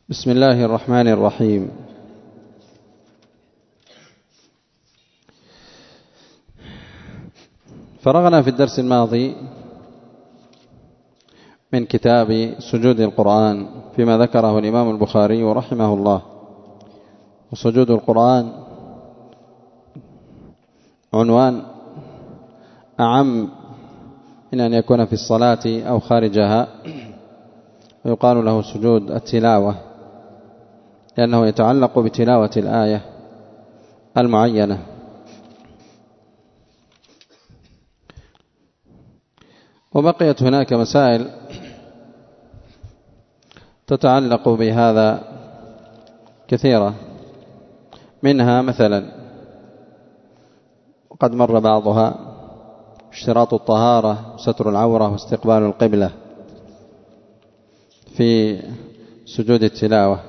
بسم الله الرحمن الرحيم. فرغنا في الدرس الماضي من كتاب سجود القرآن فيما ذكره الإمام البخاري رحمه الله. وسجود القرآن عنوان أعم من أن يكون في الصلاة أو خارجها، ويقال له سجود التلاوة لأنه يتعلق بتلاوة الآية المعينة. وبقيت هناك مسائل تتعلق بهذا كثيرة، منها مثلا وقد مر بعضها اشتراط الطهارة وستر العورة واستقبال القبلة في سجود التلاوة.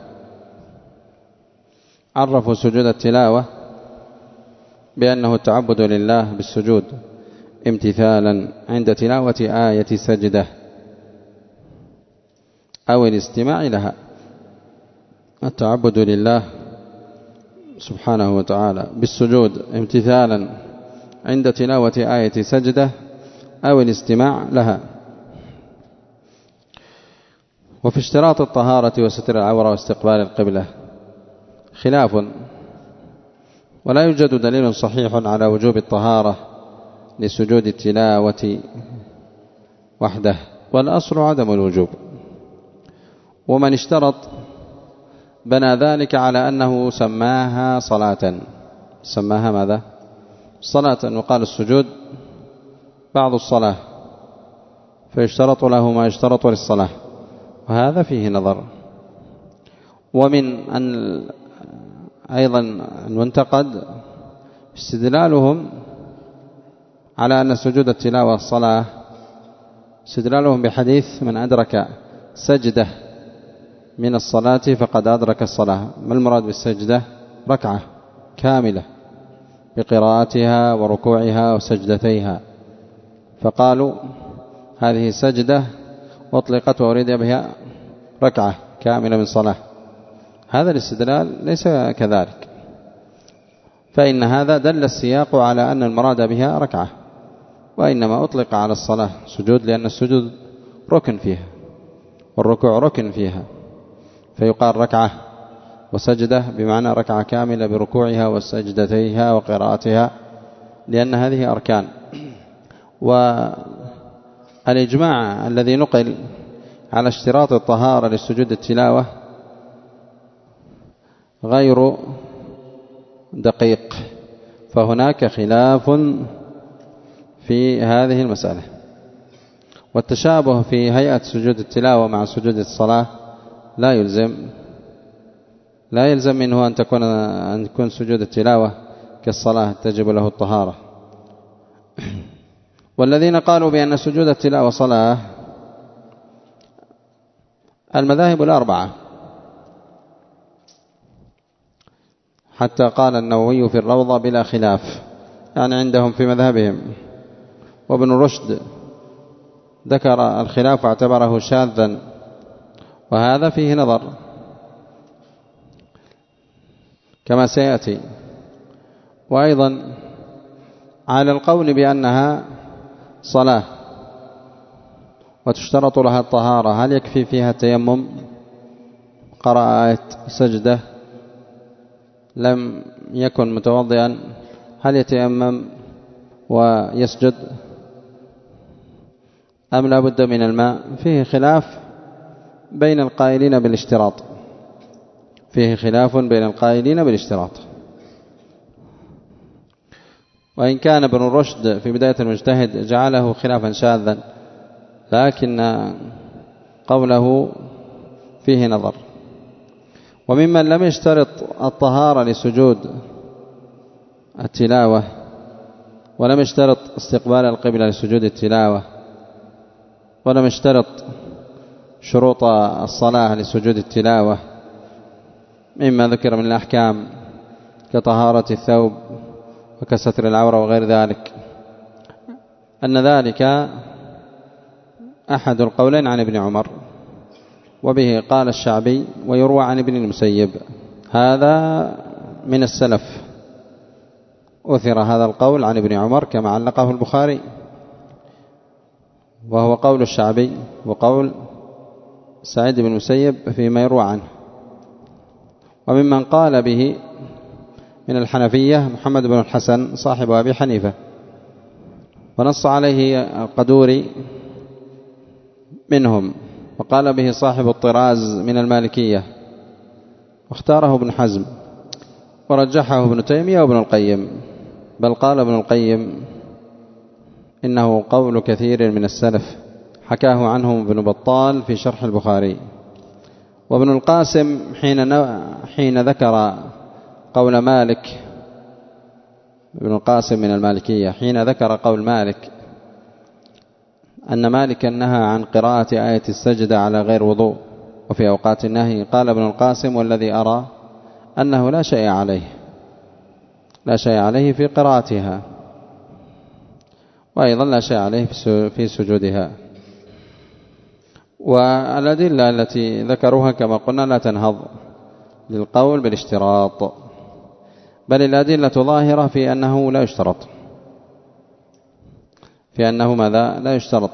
عرفوا سجود التلاوة بأنه التعبد لله بالسجود امتثالا عند تلاوة آية سجدة أو الاستماع لها. التعبد لله سبحانه وتعالى بالسجود امتثالا عند تلاوة آية سجدة أو الاستماع لها. وفي اشتراط الطهارة وستر العورة واستقبال القبلة خلاف، ولا يوجد دليل صحيح على وجوب الطهارة لسجود التلاوة وحده، والأصل عدم الوجوب. ومن اشترط بنى ذلك على أنه سماها صلاة، سماها ماذا؟ صلاة، وقال السجود بعض الصلاة فيشترط له ما يشترط للصلاة، وهذا فيه نظر. ومن أن أيضا المنتقد استدلالهم على أن سجود التلاوة الصلاة، استدلالهم بحديث من أدرك سجدة من الصلاة فقد أدرك الصلاة. ما المراد بالسجدة؟ ركعة كاملة بقراءتها وركوعها وسجدتيها، فقالوا هذه سجدة أطلقت وأريد بها ركعة كاملة من صلاة. هذا الاستدلال ليس كذلك، فإن هذا دل السياق على أن المراد بها ركعة، وإنما أطلق على الصلاة سجود لأن السجود ركن فيها والركوع ركن فيها، فيقال ركعة وسجدة بمعنى ركعة كاملة بركوعها وسجدتيها وقراءتها، لأن هذه أركان. والإجماع الذي نقل على اشتراط الطهارة للسجود التلاوة غير دقيق، فهناك خلاف في هذه المسألة. والتشابه في هيئة سجود التلاوة مع سجود الصلاة لا يلزم منه أن تكون سجود التلاوة كالصلاة تجب له الطهارة. والذين قالوا بأن سجود التلاوة صلاة المذاهب الأربعة، حتى قال النووي في الروضة بلا خلاف، يعني عندهم في مذهبهم. وابن رشد ذكر الخلاف واعتبره شاذا، وهذا فيه نظر كما سيأتي. وأيضا على القول بأنها صلاة وتشترط لها الطهارة، هل يكفي فيها التيمم؟ قرأ آية سجدة لم يكن متوضئا، هل يتيمم ويسجد أم لا بد من الماء؟ فيه خلاف بين القائلين بالاشتراط، فيه خلاف بين القائلين بالاشتراط. وإن كان ابن رشد في بداية المجتهد جعله خلافا شاذا، لكن قوله فيه نظر. وممن لم يشترط الطهارة لسجود التلاوة ولم يشترط استقبال القبلة لسجود التلاوة ولم يشترط شروط الصلاة لسجود التلاوة مما ذكر من الأحكام كطهارة الثوب وكستر العورة وغير ذلك، أن ذلك أحد القولين عن ابن عمر، وبه قال الشعبي ويروى عن ابن المسيب. هذا من السلف، أثر هذا القول عن ابن عمر كما علقه البخاري، وهو قول الشعبي وقول سعيد بن المسيب فيما يروى عنه. وممن قال به من الحنفية محمد بن الحسن صاحب أبي حنيفة، ونص عليه القدوري منهم، وقال به صاحب الطراز من المالكية، واختاره ابن حزم، ورجحه ابن تيمية وابن القيم، بل قال ابن القيم إنه قول كثير من السلف، حكاه عنهم ابن بطال في شرح البخاري. وابن القاسم حين ذكر قول مالك، ابن القاسم من المالكية، حين ذكر قول مالك أن مالكا نهى عن قراءة آية السجدة على غير وضوء وفي أوقات النهي، قال ابن القاسم والذي أرى أنه لا شيء عليه في قراءتها، وأيضا لا شيء عليه في سجودها. والأدلة التي ذكروها كما قلنا لا تنهض للقول بالاشتراط، بل الأدلة ظاهرة في أنه لا يشترط، في أنه ماذا لا يشترط،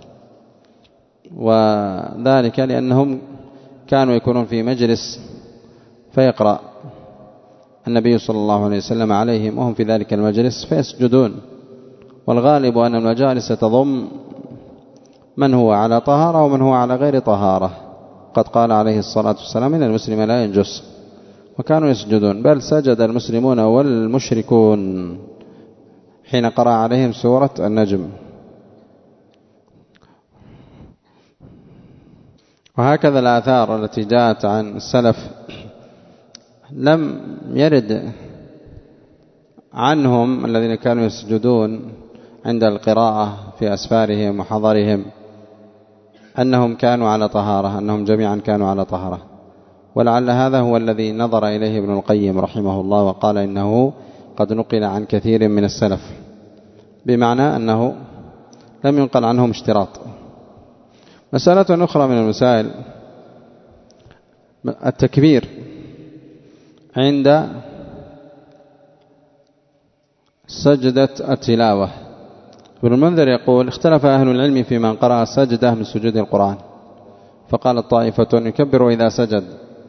وذلك لأنهم كانوا يكونون في مجلس فيقرأ النبي صلى الله عليه وسلم عليهم وهم في ذلك المجلس فيسجدون، والغالب أن المجالس تضم من هو على طهارة ومن هو على غير طهارة. قد قال عليه الصلاة والسلام إن المسلم لا ينجس، وكانوا يسجدون، بل سجد المسلمون والمشركون حين قرأ عليهم سورة النجم. وهكذا الآثار التي جاءت عن السلف لم يرد عنهم الذين كانوا يسجدون عند القراءة في أسفارهم وحضرهم أنهم كانوا على طهارة، أنهم جميعا كانوا على طهارة. ولعل هذا هو الذي نظر إليه ابن القيم رحمه الله وقال إنه قد نقل عن كثير من السلف، بمعنى أنه لم ينقل عنهم اشتراط. مسألة أخرى من المسائل التكبير عند سجدة التلاوة. ابن المنذر يقول اختلف أهل العلم في من قرأ سجدة من سجود القرآن، فقال الطائفة يكبر إذا سجد،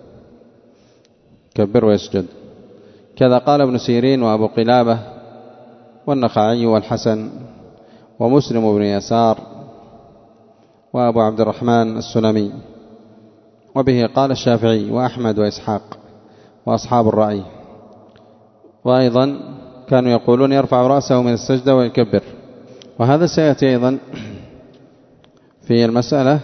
كبر ويسجد، كذا قال ابن سيرين وأبو قلابة والنخعي والحسن ومسلم بن يسار وأبو عبد الرحمن السلمي، وبه قال الشافعي وأحمد وإسحاق وأصحاب الرأي. وأيضا كانوا يقولون يرفع رأسه من السجدة ويكبر، وهذا سيأتي أيضا في المسألة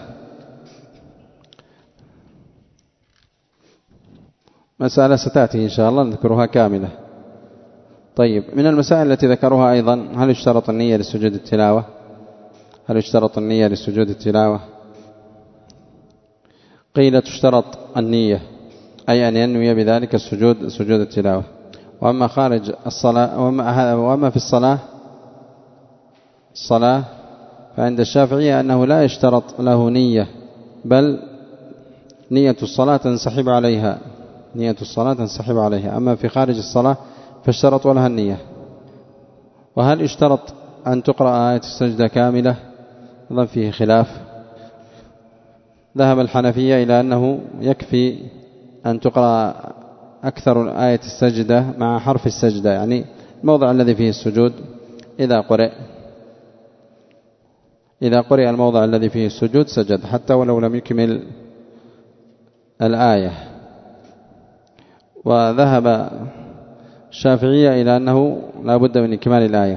ستأتي إن شاء الله نذكرها كاملة. طيب، من المسائل التي ذكروها أيضا هل يشترط النية لسجود التلاوة؟ هل يشترط النية لسجود التلاوة؟ قيل تشترط النية، أي أن ينوي بذلك سجود التلاوة. وأما خارج الصلاة وأما في الصلاة فعند الشافعية أنه لا يشترط له نية، بل نية الصلاة تنسحب عليها، أما في خارج الصلاة فاشترط لها النية. وهل يشترط أن تقرأ آية السجدة كاملة؟ أيضا فيه خلاف. ذهب الحنفية إلى أنه يكفي أن تقرأ أكثر آية السجدة مع حرف السجدة، يعني الموضع الذي فيه السجود إذا قرئ الموضع الذي فيه السجود سجد حتى ولو لم يكمل الآية. وذهب الشافعية إلى أنه لا بد من إكمال الآية.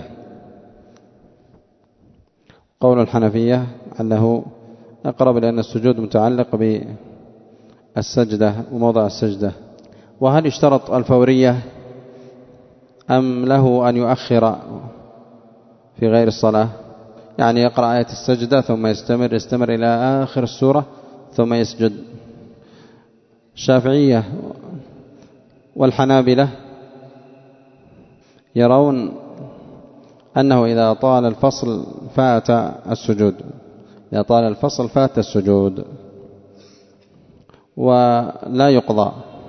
قول الحنفية أنه أقرب لأن السجود متعلق بالسجدة وموضع السجدة. وهل يشترط الفورية أم له أن يؤخر في غير الصلاة؟ يعني يقرأ آية السجدة ثم يستمر إلى آخر السورة ثم يسجد. الشافعية والحنابلة يرون أنه إذا طال الفصل فات السجود، ولا يقضى.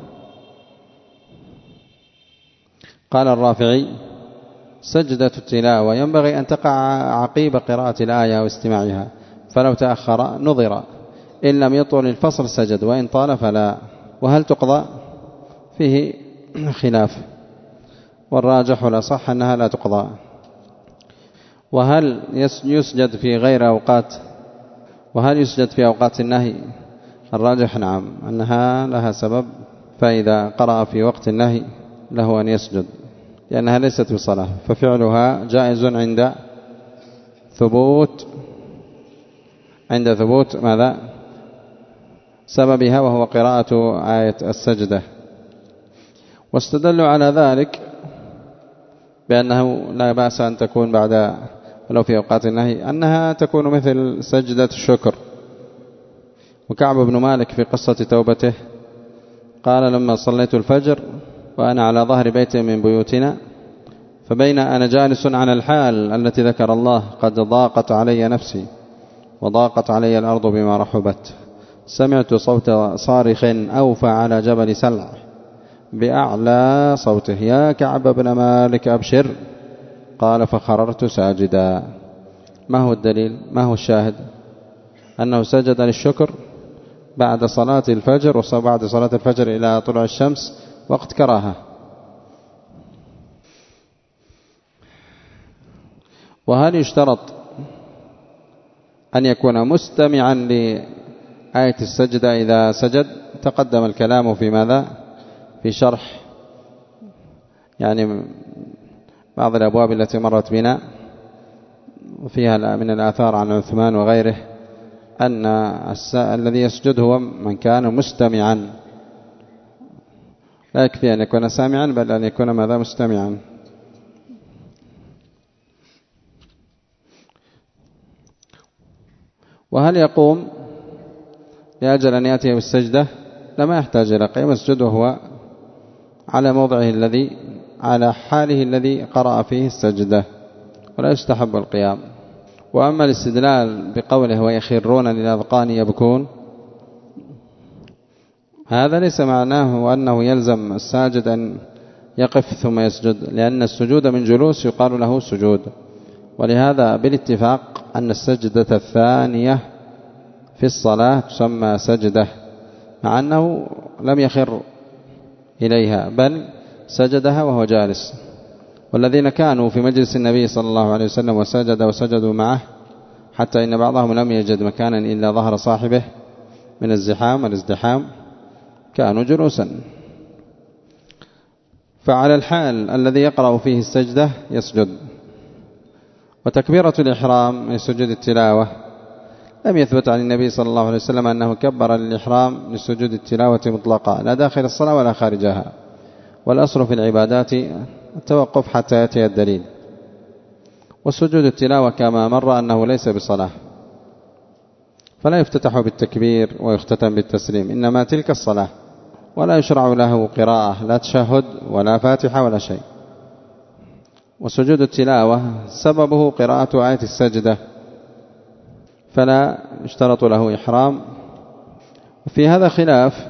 قال الرافعي: سجدة التلاوة ينبغي أن تقع عقيب قراءة الآية واستماعها، فلو تأخر نظر، إن لم يطول الفصل سجد، وإن طال فلا. وهل تقضى؟ فيه خلاف، والراجح والأصح أنها لا تقضى. وهل يسجد في غير أوقات؟ وهل يسجد في أوقات النهي؟ الراجح نعم، أنها لها سبب، فإذا قرأ في وقت النهي له أن يسجد، لأنها ليست بصلاة، ففعلها جائز عند ثبوت ماذا؟ سببها، وهو قراءة آية السجدة. واستدلوا على ذلك بأنه لا بأس أن تكون بعد ولو في أوقات النهي، أنها تكون مثل سجدة الشكر. وكعب بن مالك في قصة توبته قال: لما صليت الفجر وأنا على ظهر بيت من بيوتنا، فبين أنا جالس عن الحال التي ذكر الله قد ضاقت علي نفسي وضاقت علي الأرض بما رحبت، سمعت صوت صارخ أوفى على جبل سلع بأعلى صوته: يا كعب بن مالك أبشر. قال: فخررت ساجدا. ما هو الدليل؟ ما هو الشاهد؟ أنه سجد للشكر بعد صلاة الفجر، وبعد صلاة الفجر إلى طلوع الشمس وقت كراهة. وهل يشترط أن يكون مستمعا لآية السجدة إذا سجد؟ تقدم الكلام في ماذا؟ في شرح يعني بعض الأبواب التي مرت بنا، وفيها من الآثار عن عثمان وغيره أن الذي يسجد هو من كان مستمعا، لا يكفي أن يكون سامعا، بل أن يكون ماذا؟ مستمعا. وهل يقوم لأجل أن يأتي بالسجدة؟ لما يحتاج إلى قيام، يسجد وهو على موضعه على حاله الذي قرأ فيه السجدة، ولا يستحب القيام. وأما الاستدلال بقوله: ويخرون للأذقان يبكون، هذا ليس معناه أنه يلزم الساجد أن يقف ثم يسجد، لأن السجود من جلوس يقال له سجود. ولهذا بالاتفاق أن السجدة الثانية في الصلاة تسمى سجدة، مع أنه لم يخر إليها بل سجدها وهو جالس. والذين كانوا في مجلس النبي صلى الله عليه وسلم وسجدوا معه، حتى إن بعضهم لم يجد مكانا إلا ظهر صاحبه من الزحام والازدحام، كانوا جلوسا. فعلى الحال الذي يقرأ فيه السجدة يسجد. وتكبيرة الإحرام من سجود التلاوة لم يثبت عن النبي صلى الله عليه وسلم أنه كبر للإحرام لسجود التلاوة مطلقا، لا داخل الصلاة ولا خارجها. والأصل في العبادات التوقف حتى يأتي الدليل. وسجود التلاوة كما مر أنه ليس بصلاة، فلا يفتتح بالتكبير ويختتم بالتسليم، إنما تلك الصلاة، ولا يشرع له قراءة، لا تشهد ولا فاتحة ولا شيء. وسجود التلاوة سببه قراءة آية السجدة، فلا يشترط له إحرام. وفي هذا خلاف،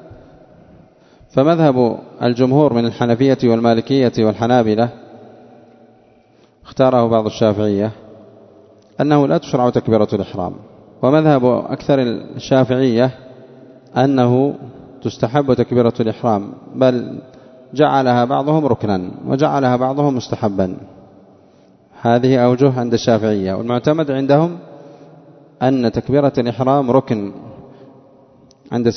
فمذهب الجمهور من الحنفية والمالكية والحنابلة اختاره بعض الشافعية أنه لا تشرع تكبيرة الإحرام، ومذهب أكثر الشافعية أنه تستحب تكبيرة الإحرام، بل جعلها بعضهم ركنا وجعلها بعضهم مستحبا. هذه أوجه عند الشافعية. والمعتمد عندهم أن تكبيرة الإحرام ركن عند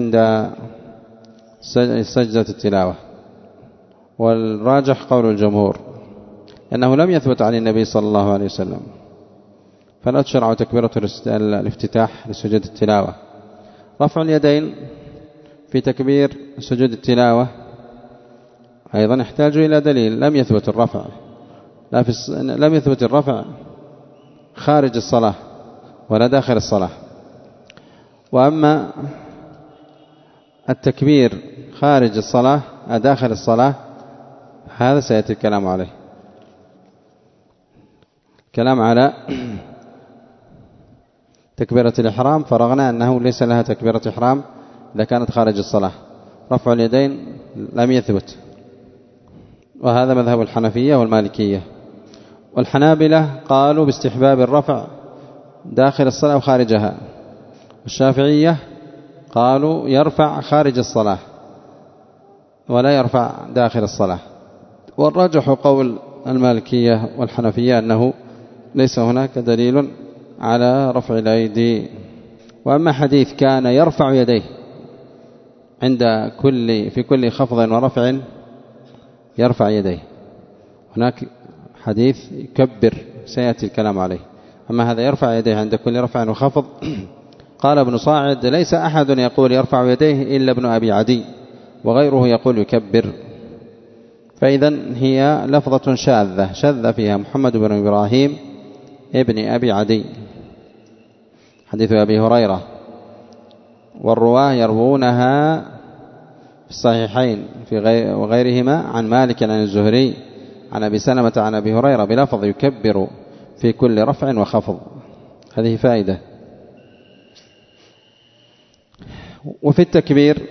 سجدة التلاوة، والراجح قول الجمهور أنه لم يثبت عن النبي صلى الله عليه وسلم، فلا تشرع تكبيرة الافتتاح لسجود التلاوة. رفع اليدين في تكبير سجود التلاوة أيضا يحتاج إلى دليل. لم يثبت الرفع، لم يثبت الرفع خارج الصلاة ولا داخل الصلاة. وأما التكبير خارج الصلاة داخل الصلاة هذا سيأتي الكلام عليه، كلام على تكبيرة الإحرام. فرغنا أنه ليس لها تكبيرة إحرام إذا كانت خارج الصلاة. رفع اليدين لم يثبت، وهذا مذهب الحنفية والمالكية. والحنابلة قالوا باستحباب الرفع داخل الصلاة وخارجها، والشافعية قالوا يرفع خارج الصلاة ولا يرفع داخل الصلاة. والراجح قول المالكية والحنفية أنه ليس هناك دليل على رفع الأيدي. وأما حديث كان يرفع يديه في كل خفض ورفع يرفع يديه، هناك حديث يكبر سيأتي الكلام عليه. أما هذا يرفع يديه عند كل رفع وخفض، قال ابن صاعد ليس أحد يقول يرفع يديه إلا ابن أبي عدي، وغيره يقول يكبر. فإذا هي لفظة شاذة فيها محمد بن إبراهيم ابن أبي عدي، حديث أبي هريرة، والرواه يروونها في الصحيحين وغيرهما عن مالك عن الزهري عن أبي سلمة عن أبي هريرة بلفظ يكبر في كل رفع وخفض. هذه فائدة. وفي التكبير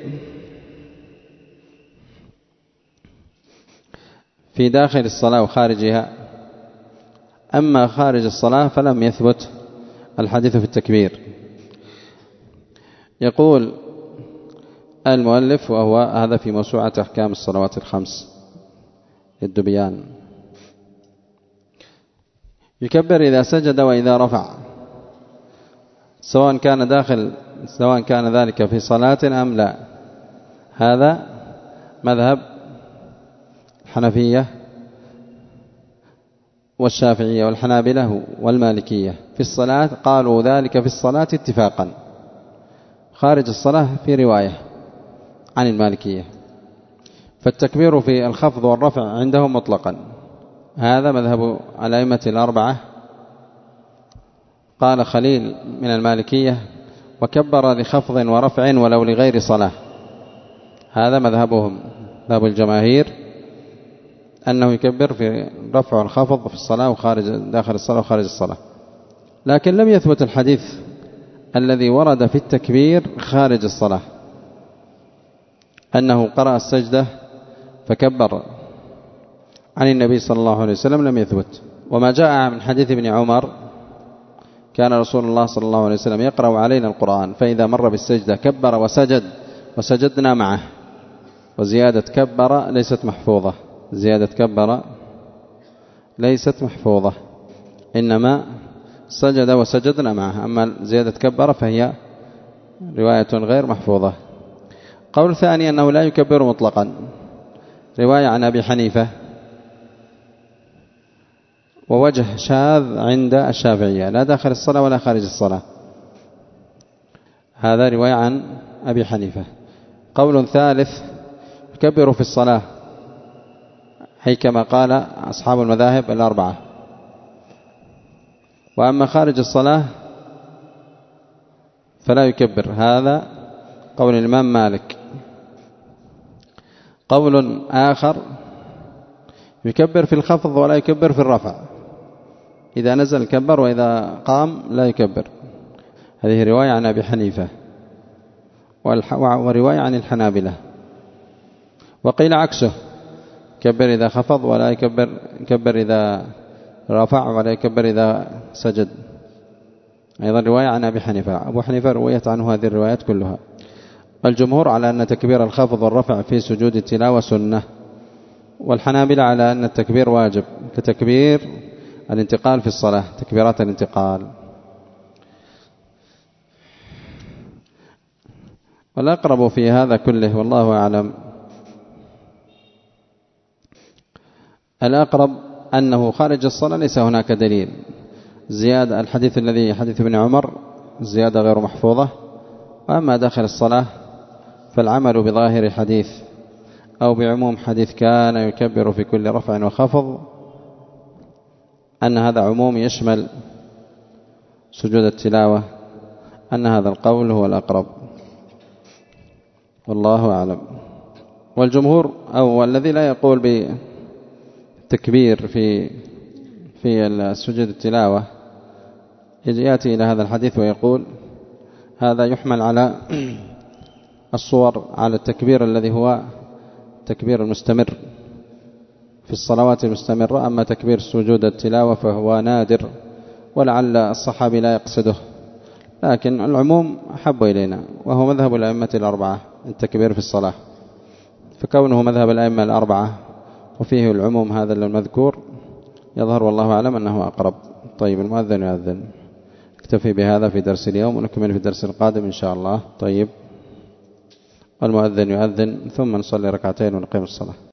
في داخل الصلاة وخارجها، أما خارج الصلاة فلم يثبت الحديث في التكبير. يقول المؤلف، وهو هذا في موسوعة أحكام الصلوات الخمس للدبيان، يكبر إذا سجد وإذا رفع، سواء كان ذلك في صلاة أم لا. هذا مذهب الحنفية والشافعية والحنابلة والمالكية. في الصلاة قالوا ذلك في الصلاة اتفاقا، خارج الصلاة في رواية عن المالكية. فالتكبير في الخفض والرفع عندهم مطلقا، هذا مذهب الأئمة الأربعة. قال خليل من المالكية وكبر لخفض ورفع ولو لغير صلاة، هذا مذهبهم، مذهب الجماهير، أنه يكبر في رفع والخفض في الصلاة وخارج داخل الصلاة وخارج الصلاة. لكن لم يثبت الحديث الذي ورد في التكبير خارج الصلاة أنه قرأ السجدة فكبر عن النبي صلى الله عليه وسلم، لم يثبت. وما جاء من حديث ابن عمر كان رسول الله صلى الله عليه وسلم يقرأ علينا القرآن فإذا مر بالسجدة كبر وسجد وسجدنا معه. وزيادة كبر ليست محفوظة، زيادة كبر ليست محفوظة، إنما سجد وسجدنا معه. أما زيادة كبر فهي رواية غير محفوظة. قول ثاني أنه لا يكبر مطلقا، رواية عن أبي حنيفة، ووجه شاذ عند الشافعية، لا داخل الصلاة ولا خارج الصلاة، هذا رواية عن أبي حنيفة. قول ثالث يكبر في الصلاة، أي كما قال أصحاب المذاهب الأربعة. وأما خارج الصلاة فلا يكبر، هذا قول الإمام مالك. قول آخر يكبر في الخفض ولا يكبر في الرفع، إذا نزل كبر وإذا قام لا يكبر، هذه رواية عن أبي حنيفة ورواية عن الحنابلة. وقيل عكسه، يكبر إذا خفض ولا يكبر إذا رفع ولا يكبر إذا سجد، أيضا رواية عن أبي حنيفة. أبو حنيفة رويت عنه هذه الروايات كلها. الجمهور على أن تكبير الخفض والرفع في سجود التلاوة سنة، والحنابلة على أن التكبير واجب كتكبير الانتقال في الصلاة، تكبيرات الانتقال. والأقرب في هذا كله والله أعلم، الأقرب أنه خارج الصلاة ليس هناك دليل. زيادة الحديث الذي حديث ابن عمر زيادة غير محفوظة. وأما داخل الصلاة فالعمل بظاهر حديث أو بعموم حديث كان يكبر في كل رفع وخفض، أن هذا عموم يشمل سجود التلاوة، أن هذا القول هو الأقرب والله أعلم. والجمهور أو الذي لا يقول بتكبير في سجود التلاوة يأتي إلى هذا الحديث ويقول هذا يحمل على الصور على التكبير الذي هو تكبير المستمر في الصلوات المستمرة. أما تكبير سجود التلاوة فهو نادر ولعل الصحابي لا يقصده، لكن العموم أحب إلينا، وهو مذهب الأئمة الأربعة التكبير في الصلاة، فكونه مذهب الأئمة الأربعة وفيه العموم هذا المذكور يظهر والله أعلم أنه أقرب. طيب المؤذن يؤذن. اكتفي بهذا في درس اليوم ونكمل في الدرس القادم إن شاء الله. طيب، والمؤذن يؤذن ثم نصلي ركعتين ونقيم الصلاة.